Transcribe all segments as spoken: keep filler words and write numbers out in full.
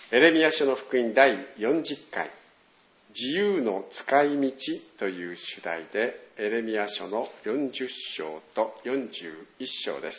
エレミヤ書の福音だいよんじゅっかい、自由の使い道という主題で、エレミヤ書のよんじゅっしょうとよんじゅういっしょうです。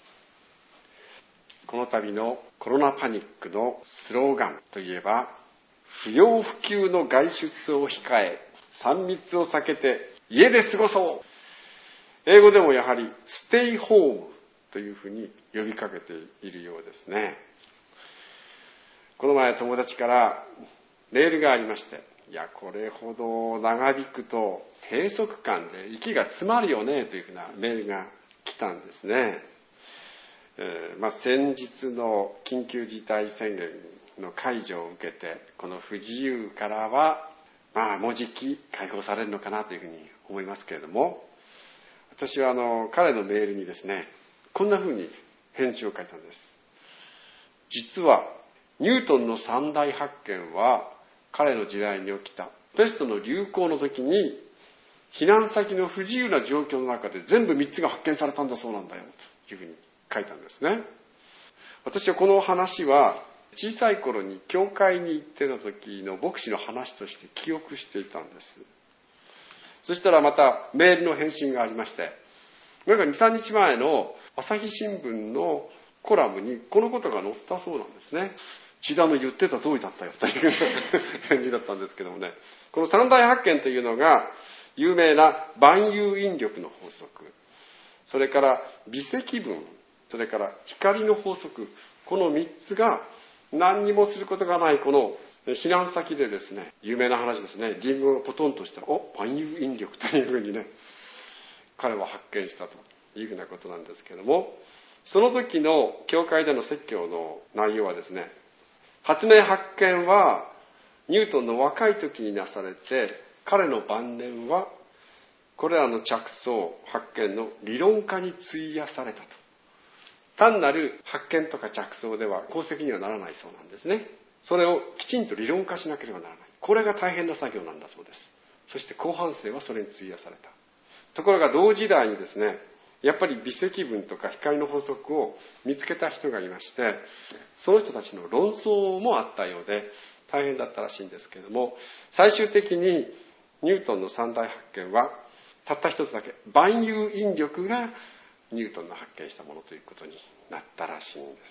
この度のコロナパニックのスローガンといえば、不要不急の外出を控え、さん密を避けて家で過ごそう。英語でもやはりステイホームというふうに呼びかけているようですね。この前友達からメールがありまして、いやこれほど長引くと閉塞感で息が詰まるよねというふうなメールが来たんですね。えーまあ、先日の緊急事態宣言の解除を受けて、この不自由からはまあもうじき解放されるのかなというふうに思いますけれども、私はあの彼のメールにですね、こんなふうに返事を書いたんです。実はニュートンの三大発見は彼の時代に起きたペストの流行の時に避難先の不自由な状況の中で全部みっつが発見されたんだそうなんだよというふうに書いたんですね。私はこの話は小さい頃に教会に行ってた時の牧師の話として記憶していたんです。そしたらまたメールの返信がありまして、なんかに、さんにちまえの朝日新聞のコラムにこのことが載ったそうなんですね。千田の言ってた通りだったよという返事だったんですけどもね、この三大発見というのが有名な万有引力の法則、それから微積分、それから光の法則、このみっつが何にもすることがないこの避難先でですね、有名な話ですね、リンゴがポトンとしたら、お、万有引力というふうにね、彼は発見したというふうなことなんですけれども、その時の教会での説教の内容はですね、発明発見はニュートンの若い時になされて、彼の晩年はこれらの着想発見の理論化に費やされたと。単なる発見とか着想では功績にはならないそうなんですね。それをきちんと理論化しなければならない。これが大変な作業なんだそうです。そして後半生はそれに費やされた。ところが同時代にですね、やっぱり微積分とか光の法則を見つけた人がいまして、その人たちの論争もあったようで大変だったらしいんですけれども、最終的にニュートンの三大発見はたった一つだけ、万有引力がニュートンの発見したものということになったらしいんです。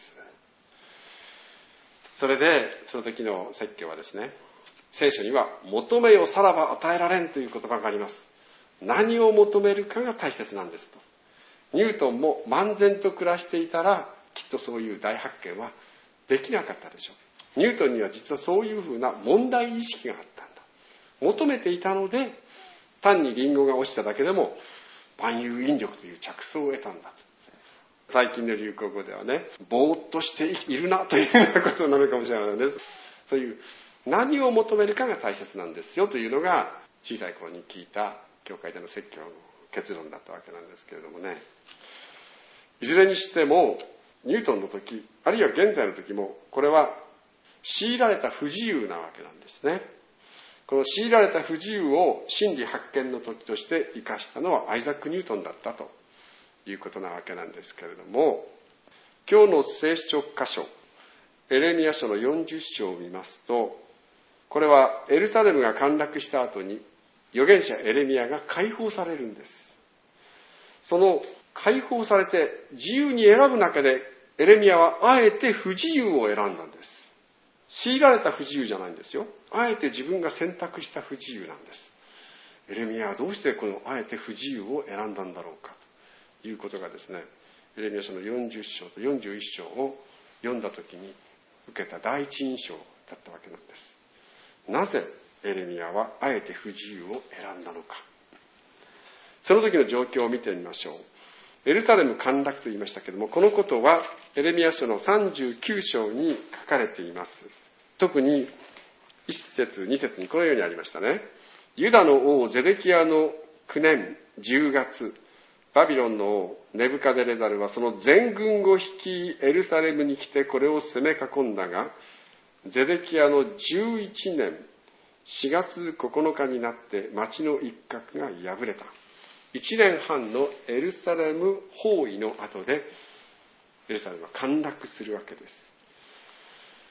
それでその時の説教はですね、聖書には求めよさらば与えられんという言葉があります。何を求めるかが大切なんですと。ニュートンも漫然と暮らしていたらきっとそういう大発見はできなかったでしょう。ニュートンには実はそういうふうな問題意識があったんだ。求めていたので、単にリンゴが落ちただけでも万有引力という着想を得たんだと。最近の流行語ではね、ぼーっとしているなというようなことになるかもしれないです。そういう何を求めるかが大切なんですよというのが小さい頃に聞いた教会での説教の結論だったわけなんですけれどもね。いずれにしてもニュートンの時、あるいは現在の時も、これは強いられた不自由なわけなんですね。この強いられた不自由を真理発見の時として生かしたのはアイザック・ニュートンだったということなわけなんですけれども、今日の聖書箇所、エレミヤ書のよんじゅっしょうを見ますと、これはエルサレムが陥落した後に預言者エレミヤが解放されるんです。その解放されて自由に選ぶ中でエレミヤはあえて不自由を選んだんです。強いられた不自由じゃないんですよ。あえて自分が選択した不自由なんです。エレミヤはどうしてこのあえて不自由を選んだんだろうかということがですね、エレミヤ書のよんじゅっしょうとよんじゅういっしょうを読んだ時に受けた第一印象だったわけなんです。なぜエレミヤはあえて不自由を選んだのか。その時の状況を見てみましょう。エルサレム陥落と言いましたけれども、このことはエレミヤ書のさんじゅうきゅうしょうに書かれています。特にいっせつにせつにこのようにありましたね。ユダの王ゼデキヤのきゅうねんじゅうがつ、バビロンの王ネブカデレザルはその全軍を率いエルサレムに来てこれを攻め囲んだが、ゼデキヤのじゅういちねんしがつここのかになって町の一角が破れた。いちねんはんのエルサレム包囲の後でエルサレムは陥落するわけです。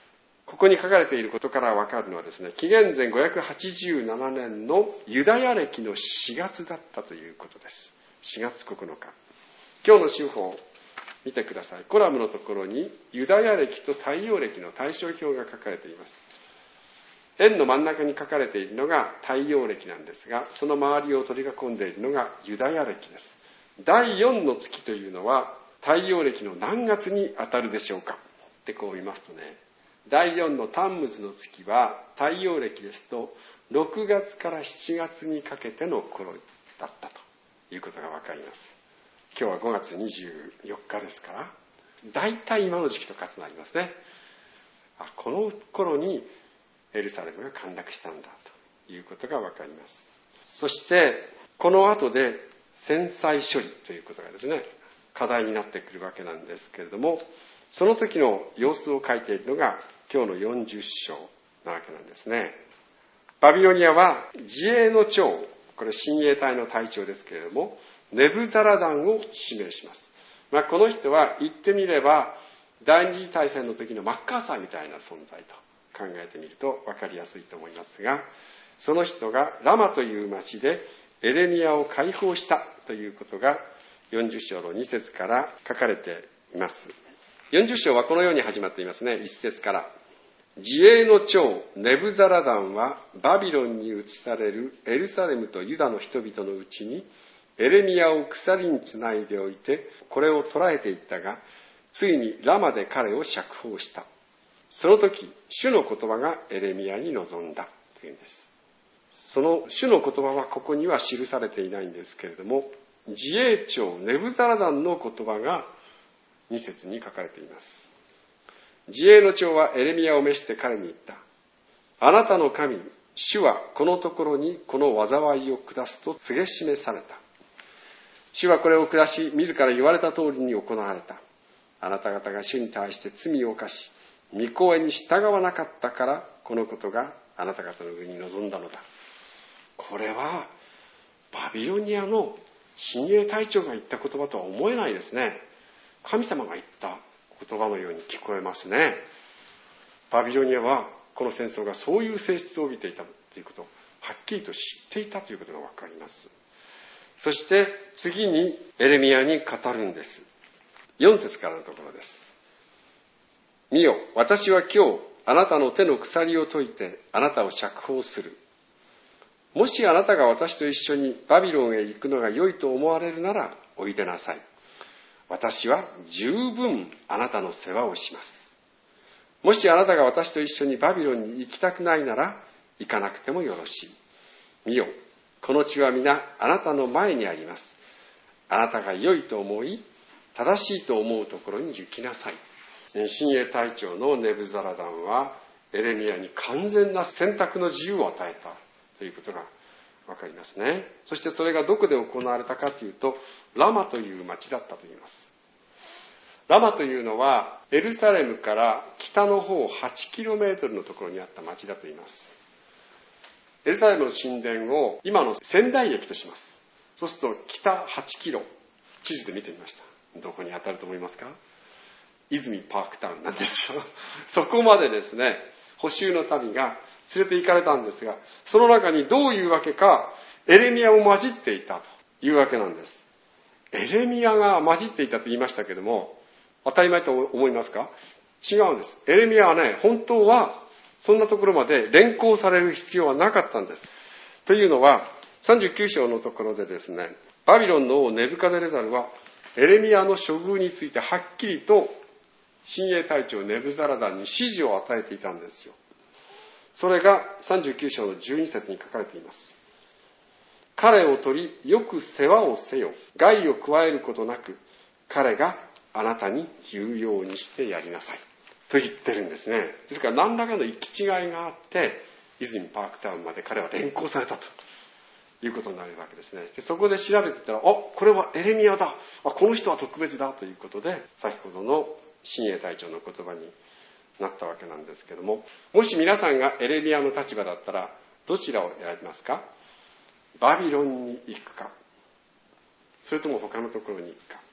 ここに書かれていることからわかるのはですね、紀元前ごひゃくはちじゅうななねんのユダヤ暦のしがつだったということです。しがつここのか。今日の手法、見てください。コラムのところにユダヤ暦と太陽暦の対照表が書かれています。円の真ん中に書かれているのが太陽暦なんですが、その周りを取り囲んでいるのがユダヤ暦です。だいよんの月というのは太陽暦の何月に当たるでしょうかってこう見ますとね、だいよんのタンムズの月は太陽暦ですとろくがつからしちがつにかけての頃だったということがわかります。今日はごがつにじゅうよっかですから、だいたい今の時期と重なりますね。あ、この頃にエルサレムが陥落したんだということがわかります。そしてこの後で戦災処理ということがですね、課題になってくるわけなんですけれども、その時の様子を書いているのが今日のよんじゅっ章なわけなんですね。バビロニアは自衛の長、これ親衛隊の隊長ですけれども、ネブザラダンを指名します。まあ、この人は言ってみれば第二次大戦の時のマッカーサーみたいな存在と考えてみると分かりやすいと思いますが、その人がラマという町でエレミヤを解放したということがよんじゅっ章のに節から書かれています。よんじゅっ章はこのように始まっていますね。いち節から。自衛の長ネブザラダンはバビロンに移されるエルサレムとユダの人々のうちにエレミヤを鎖につないでおいてこれを捕らえていったが、ついにラマで彼を釈放した。その時主の言葉がエレミヤに臨んだというんです。その主の言葉はここには記されていないんですけれども、自衛長ネブザラダンの言葉がに節に書かれています。自衛の長はエレミヤを召して彼に言った。あなたの神主はこのところにこの災いを下すと告げ示された。主はこれを下し自ら言われた通りに行われた。あなた方が主に対して罪を犯し御声に従わなかったからこのことがあなた方の上に臨んだのだ。これはバビロニアの親衛隊長が言った言葉とは思えないですね。神様が言った言葉のように聞こえますね。バビロニアはこの戦争がそういう性質を帯びていたということをはっきりと知っていたということがわかります。そして次にエレミヤに語るんです。よん節からのところです。見よ、私は今日あなたの手の鎖を解いてあなたを釈放する。もしあなたが私と一緒にバビロンへ行くのが良いと思われるならおいでなさい。私は十分あなたの世話をします。もしあなたが私と一緒にバビロンに行きたくないなら行かなくてもよろしい。見よ、この地は皆あなたの前にあります。あなたが良いと思い正しいと思うところに行きなさい。親衛隊長のネブザラダンはエレミヤに完全な選択の自由を与えたということがわかりますね。そしてそれがどこで行われたかというと、ラマという町だったと言います。ラマというのはエルサレムから北の方はちキロメートルのところにあった町だと言います。エルサレムの神殿を今の仙台駅とします。そうすると北はちキロ、地図で見てみました。どこに当たると思いますか？泉パークタウンなんですよ。そこまでですね、捕囚の民が連れて行かれたんですが、その中にどういうわけかエレミヤも混じっていたというわけなんです。エレミヤが混じっていたと言いましたけども、当たり前と思いますか？違うんです。エレミヤはね、本当はそんなところまで連行される必要はなかったんです。というのはさんじゅうきゅう章のところでですね、バビロンの王ネブカデネザルはエレミヤの処遇についてはっきりと親衛隊長ネブザラダンに指示を与えていたんですよ。それがさんじゅうきゅう章のじゅうに節に書かれています。彼を取りよく世話をせよ。害を加えることなく彼があなたに言うようにしてやりなさいと言ってるんですね。ですから何らかの行き違いがあって泉パークタウンまで彼は連行されたということになるわけですね。でそこで調べてたら、あ、これはエレミヤだ、あ、この人は特別だということで先ほどの親衛隊長の言葉になったわけなんですけども、もし皆さんがエレミヤの立場だったらどちらを選びますか？バビロンに行くか、それとも他のところに行くか。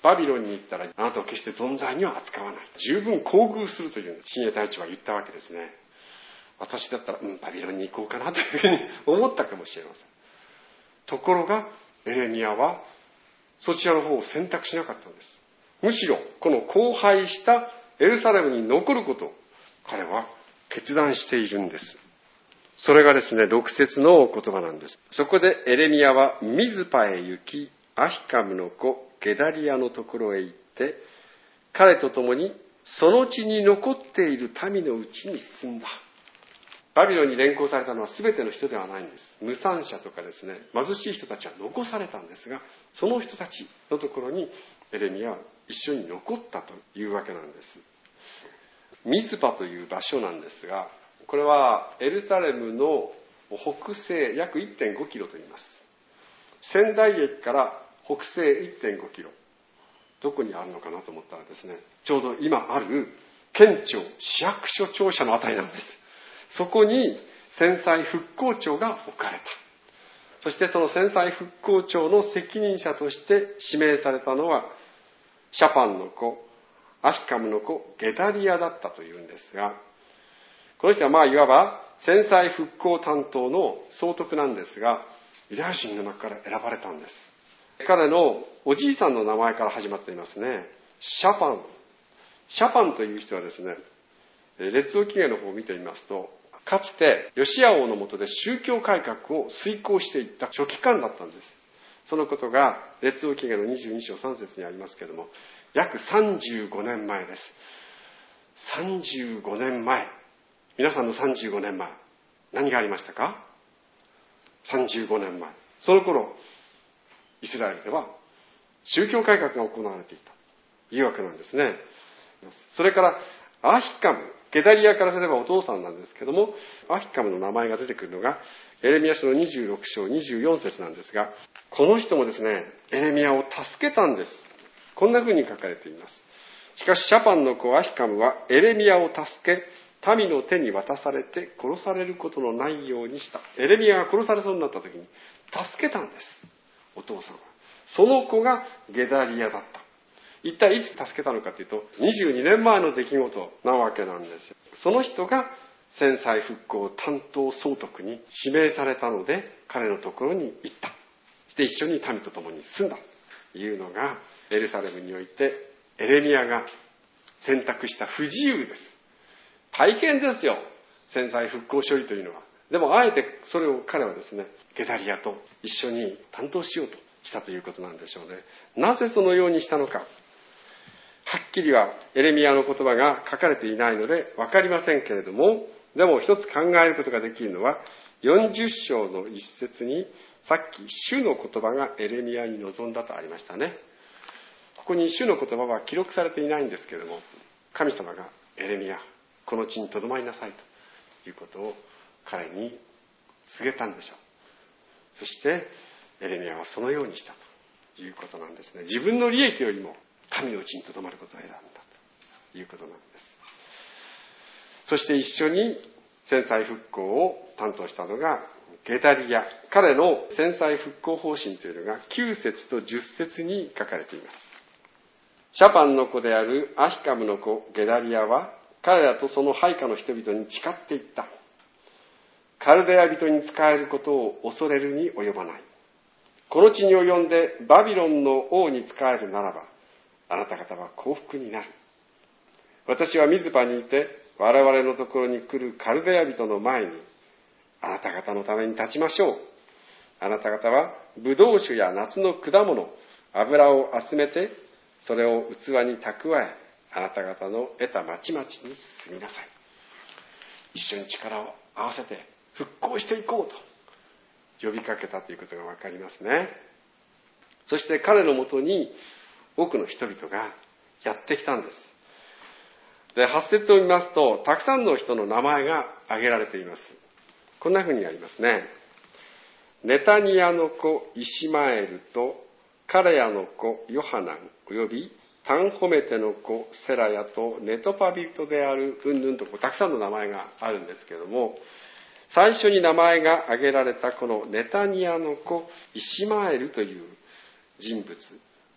バビロンに行ったらあなたを決して存在には扱わない。十分厚遇するという親衛隊長は言ったわけですね。私だったら、うん、バビロンに行こうかなというふうに思ったかもしれません。ところが、エレミヤはそちらの方を選択しなかったんです。むしろ、この荒廃したエルサレムに残ることを彼は決断しているんです。それがですね、ろく節の言葉なんです。そこでエレミヤはミズパへ行き、アヒカムの子ゲダリヤのところへ行って、彼と共にその地に残っている民のうちに住んだ。バビロンに連行されたのは全ての人ではないんです。無産者とかですね、貧しい人たちは残されたんですが、その人たちのところにエレミヤは一緒に残ったというわけなんです。ミズパという場所なんですが、これはエルサレムの北西約 いってんごキロと言います。仙台駅から北西 いってんごキロ。どこにあるのかなと思ったらですね、ちょうど今ある県庁、市役所庁舎のあたりなんです。そこに戦災復興庁が置かれた。そしてその戦災復興庁の責任者として指名されたのは、シャパンの子、アヒカムの子、ゲダリヤだったというんですが、この人はまあいわば戦災復興担当の総督なんですが、ユダヤ人の中から選ばれたんです。彼のおじいさんの名前から始まっていますね。シャパン。シャパンという人はですね、列王記下の方を見てみますと、かつてヨシア王の下で宗教改革を遂行していった書記官だったんです。そのことが列王記下のにじゅうに章さん節にありますけれども、約さんじゅうごねんまえです。さんじゅうごねんまえ。皆さんのさんじゅうごねんまえ、何がありましたか？さんじゅうごねんまえ。その頃、イスラエルでは宗教改革が行われていたというわけなんですね。それからアヒカム、ゲダリヤからすればお父さんなんですけども、アヒカムの名前が出てくるのがエレミヤ書のにじゅうろく章にじゅうよん節なんですが、この人もですね、エレミヤを助けたんです。こんな風に書かれています。しかしシャパンの子アヒカムはエレミヤを助け、民の手に渡されて殺されることのないようにした。エレミヤが殺されそうになった時に助けたんです。お父さんは。その子がゲダリヤだった。一体いつ助けたのかというと、にじゅうにねんまえの出来事なわけなんですよ。その人が戦災復興担当総督に指名されたので、彼のところに行った。そして一緒に民と共に住んだというのが、エルサレムにおいてエレミヤが選択した不自由です。大変ですよ、戦災復興処理というのは。でもあえてそれを彼はですね、ゲダリヤと一緒に担当しようとしたということなんでしょうね。なぜそのようにしたのか、はっきりはエレミヤの言葉が書かれていないので分かりませんけれども、でも一つ考えることができるのは、よんじゅう章の一節にさっき主の言葉がエレミヤに臨んだとありましたね。ここに主の言葉は記録されていないんですけれども、神様がエレミヤ、この地にとどまりなさいということを彼に告げたんでしょう。そしてエレミヤはそのようにしたということなんですね。自分の利益よりも神のうちにとどまることを選んだということなんです。そして一緒に戦災復興を担当したのがゲダリヤ。彼の戦災復興方針というのがきゅう節とじゅっ節に書かれています。シャパンの子であるアヒカムの子ゲダリヤは彼らとその配下の人々に誓っていった。カルデア人に仕えることを恐れるに及ばない。この地に及んでバビロンの王に仕えるならば、あなた方は幸福になる。私はミズパにいて我々のところに来るカルデア人の前にあなた方のために立ちましょう。あなた方はブドウ酒や夏の果物、油を集めてそれを器に蓄え、あなた方の得た町々に進みなさい。一緒に力を合わせて復興していこうと呼びかけたということがわかりますね。そして彼のもとに多くの人々がやってきたんです。で、はち節を見ますと、たくさんの人の名前が挙げられています。こんな風にありますね。ネタニヤの子イシマエルとカレヤの子ヨハナンおよびタンホメテの子セラヤとネトパビトであるうんぬんとこうたくさんの名前があるんですけれども、最初に名前が挙げられたこのネタニヤの子イシマエルという人物、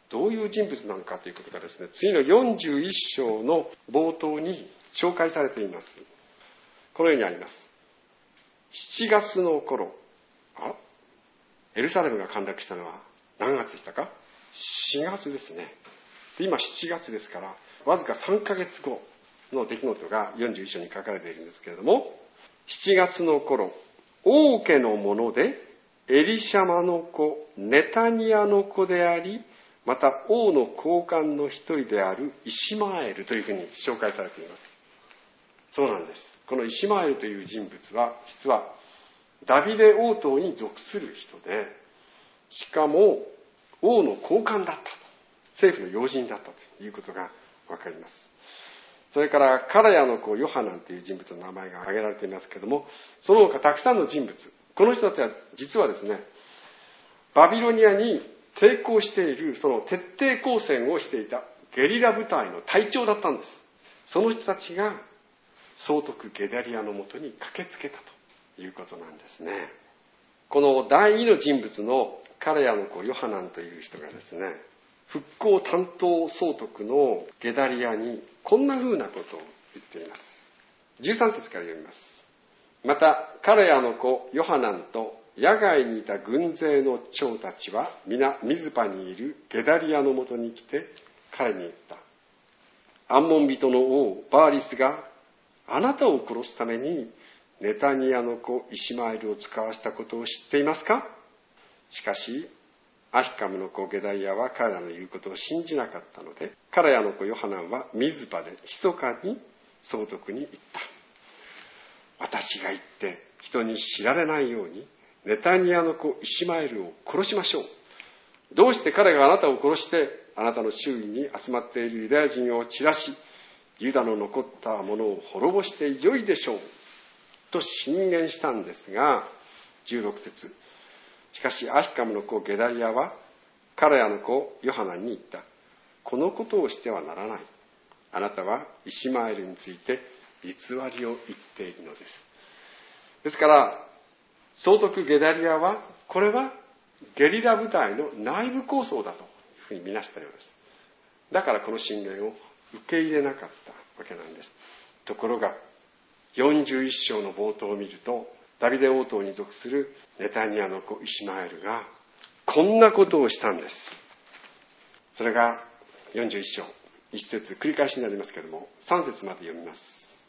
どういう人物なのかということがですね、次のよんじゅういっ章の冒頭に紹介されています。このようにあります。しちがつの頃、あエルサレムが陥落したのは何月でしたか？しがつですね。で今しちがつですから、わずかさんかげつごの出来事がよんじゅういっ章に書かれているんですけれども、しちがつの頃、王家の者でエリシャマの子ネタニヤの子であり、また王の高官の一人であるイシマエルというふうに紹介されています。そうなんです。このイシマエルという人物は実はダビデ王党に属する人で、しかも王の高官だったと、政府の要人だったということがわかります。それからカラヤの子ヨハナンという人物の名前が挙げられていますけれども、その他たくさんの人物、この人たちは実はですね、バビロニアに抵抗している、その徹底抗戦をしていたゲリラ部隊の隊長だったんです。その人たちが総督ゲダリアのもとに駆けつけたということなんですね。この第二の人物のカラヤの子ヨハナンという人がですね、復興担当総督のゲダリアにこんな風なことを言っています。じゅうさん節から読みます。またカラヤの子ヨハナンと野外にいた軍勢の長たちは皆ミズパにいるゲダリアのもとに来て彼に言った。アンモン人の王バーリスがあなたを殺すためにネタニヤの子イシマエルを使わしたことを知っていますか？しかしアヒカムの子ゲダリアは彼らの言うことを信じなかったので、カラヤの子ヨハナンはミズパで密かに総督に言った。私が言って人に知られないようにネタニヤの子イシマエルを殺しましょう。どうして彼があなたを殺してあなたの周囲に集まっているユダヤ人を散らし、ユダの残ったものを滅ぼしてよいでしょうと進言したんですが、じゅうろく節。しかしアヒカムの子ゲダリアはカラヤの子ヨハナンに言った。このことをしてはならない。あなたはイシマエルについて偽りを言っているのです。ですから総督ゲダリアはこれはゲリラ部隊の内部抗争だというふうに見なしたようです。だからこの進言を受け入れなかったわけなんです。ところがよんじゅういっ章の冒頭を見ると、ダビデ王党に属するネタニヤの子イシマエルがこんなことをしたんです。それがよんじゅういっ章いち節、繰り返しになりますけれどもさん節まで読みます。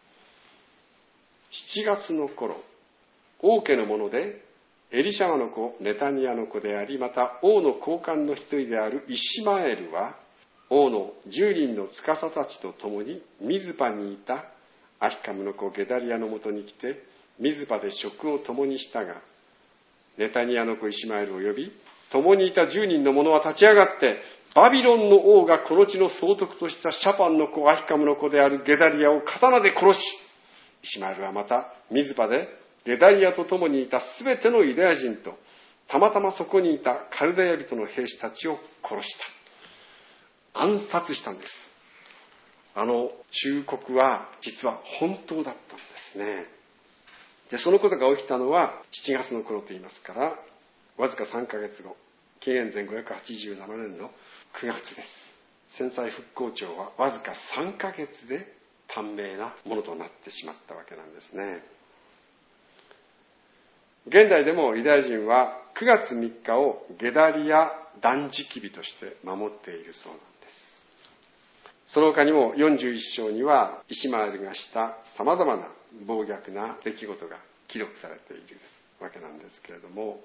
しちがつの頃、王家の者でエリシャマの子ネタニヤの子であり、また王の高官の一人であるイシマエルは王の十人の司たちと共にミズパにいたアヒカムの子ゲダリアのもとに来てミズパで食を共にしたが、ネタニヤの子イシマエルを呼び、共にいた十人の者は立ち上がってバビロンの王がこの地の総督としたシャパンの子アヒカムの子であるゲダリアを刀で殺し、イシマエルはまたミズパでゲダリアと共にいたすべてのユダヤ人とたまたまそこにいたカルダヤ人の兵士たちを殺した。暗殺したんです。あの忠告は実は本当だったんですね。で、そのことが起きたのはしちがつの頃といいますから、わずかさんかげつご、紀元前ごひゃくはちじゅうななねんのくがつです。戦災復興庁はわずかさんかげつで短命なものとなってしまったわけなんですね。現代でもユダヤ人はくがつみっかをゲダリア断食日として守っているそうなんです。その他にもよんじゅういっ章にはイシマエルがしたさまざまな暴虐な出来事が記録されているわけなんですけれども、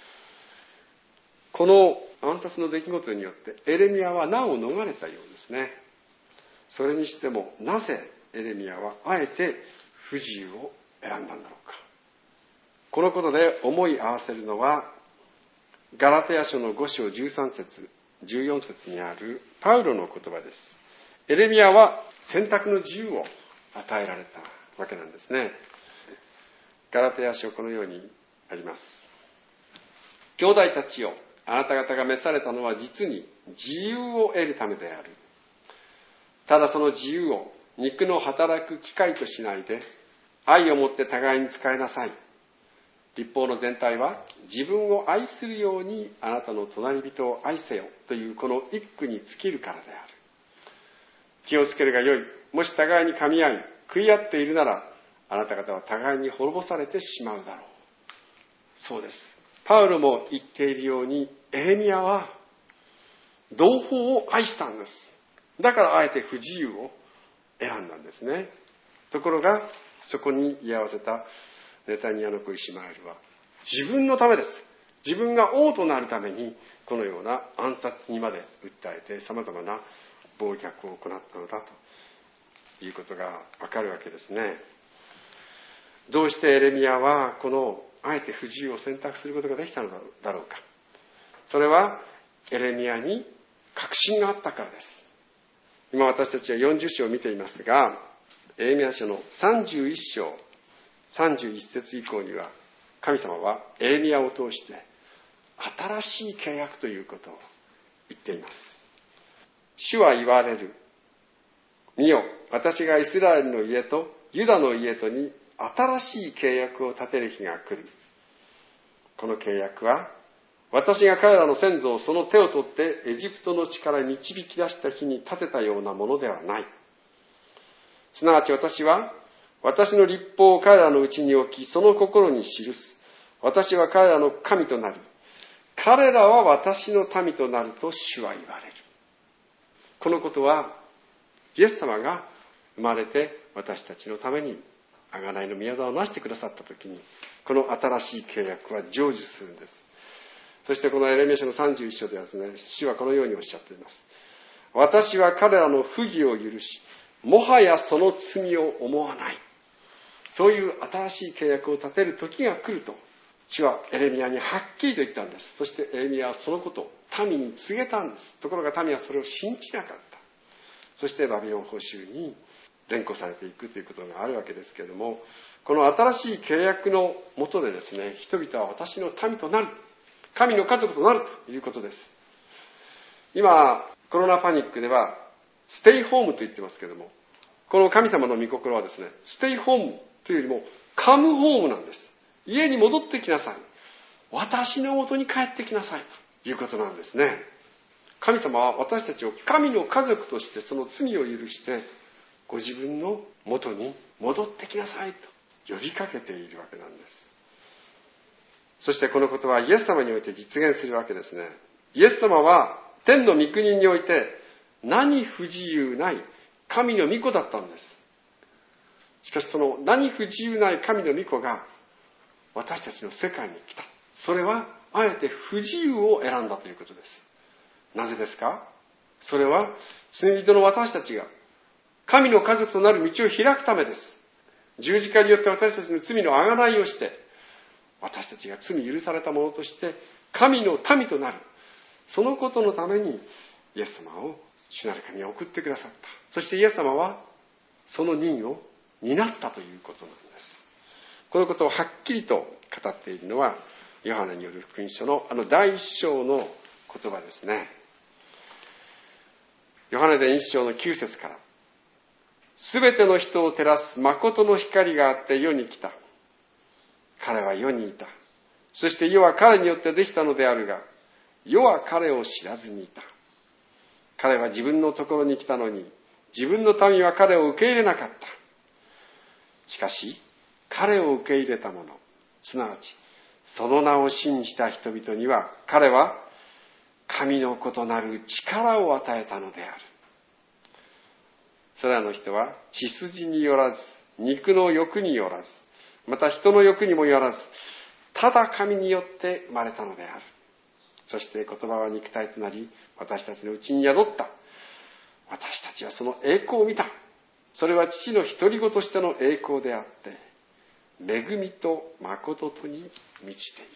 この暗殺の出来事によってエレミヤは難を逃れたようですね。それにしてもなぜエレミヤはあえて不自由を選んだんだろうか。このことで思い合わせるのはガラテヤ書のご章じゅうさん節じゅうよん節にあるパウロの言葉です。エレミヤは選択の自由を与えられたわけなんですね。ガラテヤ書このようにあります。兄弟たちよ、あなた方が召されたのは実に自由を得るためである。ただその自由を肉の働く機会としないで愛をもって互いに使いなさい。 律法の全体は、自分を愛するようにあなたの隣人を愛せよというこの一句に尽きるからである。気をつけるがよい。もし互いに噛み合い、食い合っているなら、あなた方は互いに滅ぼされてしまうだろう。そうです。パウロも言っているように、エレミヤは同胞を愛したんです。だからあえて不自由を選んだんですね。ところが、そこに居合わせたネタニヤの子イシマエルは、自分のためです。自分が王となるために、このような暗殺にまで訴えて、様々な暴虐を行ったのだということがわかるわけですね。どうしてエレミヤはこのあえて不自由を選択することができたのだろうか。それはエレミヤに確信があったからです。今私たちはよんじゅっ章を見ていますが、エレミヤ書のさんじゅういっ章さんじゅういち節以降には、神様はエレミヤを通して新しい契約ということを言っています。主は言われる。見よ、私がイスラエルの家とユダの家とに新しい契約を立てる日が来る。この契約は、私が彼らの先祖をその手を取ってエジプトの地から導き出した日に立てたようなものではない。すなわち私は、私の律法を彼らのうちに置き、その心に記す。私は彼らの神となり、彼らは私の民となると主は言われる。このことは、イエス様が生まれて私たちのために贖いの御業をなしてくださったときに、この新しい契約は成就するんです。そしてこのエレミヤ書のさんじゅういっ章ではですね、主はこのようにおっしゃっています。私は彼らの不義を許し、もはやその罪を思わない。そういう新しい契約を立てる時が来ると、主はエレミヤにはっきりと言ったんです。そしてエレミヤはそのことを民に告げたんです。ところが民はそれを信じなかった。そしてバビロン捕囚に連行されていくということがあるわけですけれども、この新しい契約のもとでですね、人々は私の民となる。神の家族となるということです。今、コロナパニックでは、ステイホームと言ってますけれども、この神様の御心はですね、ステイホームというよりも、カムホームなんです。家に戻ってきなさい。私の元に帰ってきなさいということなんですね。神様は私たちを神の家族としてその罪を許して、ご自分の元に戻ってきなさいと呼びかけているわけなんです。そしてこのことはイエス様において実現するわけですね。イエス様は天の御国において何不自由ない神の御子だったんです。しかしその何不自由ない神の御子が私たちの世界に来た。それはあえて不自由を選んだということです。なぜですか？それは罪人の私たちが神の家族となる道を開くためです。十字架によって私たちの罪の贖いをして、私たちが罪許された者として神の民となる。そのことのためにイエス様を主なる神は送ってくださった。そしてイエス様はその任を担ったということなんです。このことをはっきりと語っているのはヨハネによる福音書のあの第一章の言葉ですね。ヨハネで一章のきゅう節から、すべての人を照らす誠の光があって世に来た。彼は世にいた。そして世は彼によってできたのであるが、世は彼を知らずにいた。彼は自分のところに来たのに、自分の民は彼を受け入れなかった。しかし、彼を受け入れた者、すなわち、その名を信じた人々には、彼は神の子となる力を与えたのである。それらの人は血筋によらず、肉の欲によらず、また人の欲にもよらず、ただ神によって生まれたのである。そして言葉は肉体となり、私たちのうちに宿った。私たちはその栄光を見た。それは父の独り子としての栄光であって、恵みと誠とに満ちてい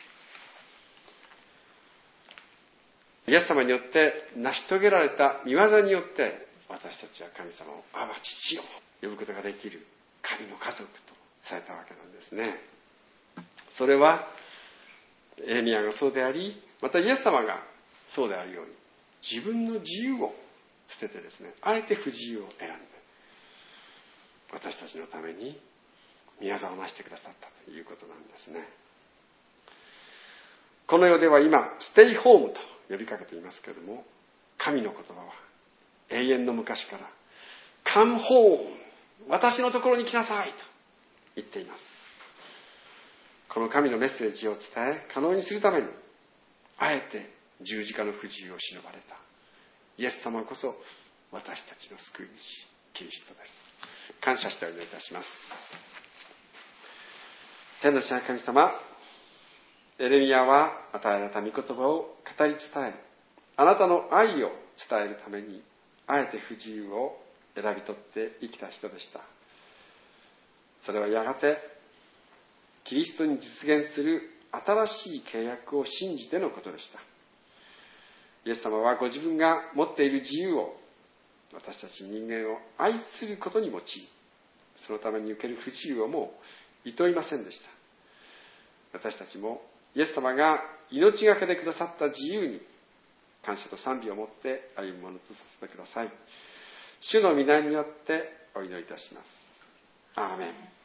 た。イエス様によって成し遂げられた御業によって、私たちは神様をアバ父よ呼ぶことができる神の家族とされたわけなんですね。それはエレミヤがそうであり、またイエス様がそうであるように、自分の自由を捨ててですね、あえて不自由を選んで、私たちのために御業をなしてくださったということなんですね。 この世では今ステイホームと呼びかけていますけれども、神の言葉は永遠の昔から Come home、 私のところに来なさいと言っています。この神のメッセージを伝え可能にするために、あえて十字架の不自由を忍ばれたイエス様こそ私たちの救い主キリストです。感謝してお祈りいたします。天の父なる神様、エレミヤは与えられた御言葉を語り伝え、あなたの愛を伝えるためにあえて不自由を選び取って生きた人でした。それはやがてキリストに実現する新しい契約を信じてのことでした。イエス様はご自分が持っている自由を私たち人間を愛することに用い、そのために受ける不自由をもう厭いませんでした。私たちもイエス様が命がけでくださった自由に感謝と賛美を持って歩むものとさせてください。主の御名によってお祈りいたします。アーメン。